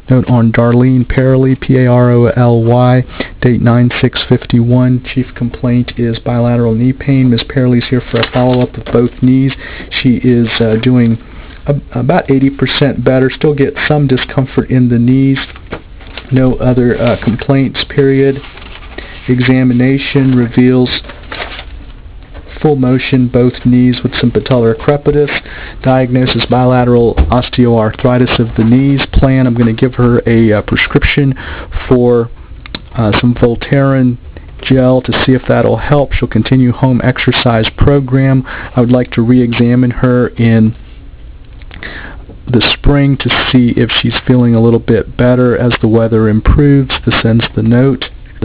Note on Darlene Paroly, P-A-R-O-L-Y, date 9/6/51. Chief complaint is bilateral knee pain. Ms. Paroly's here for a follow-up of both knees. She is doing about 80% better. Still get some discomfort in the knees. No other complaints, period. Examination reveals full motion, both knees with some patellar crepitus. Diagnosis, bilateral osteoarthritis of the knees. Plan, I'm going to give her a prescription for some Voltaren gel to see if that'll help. She'll continue home exercise program. I would like to re-examine her in the spring to see if she's feeling a little bit better as the weather improves. This ends the note.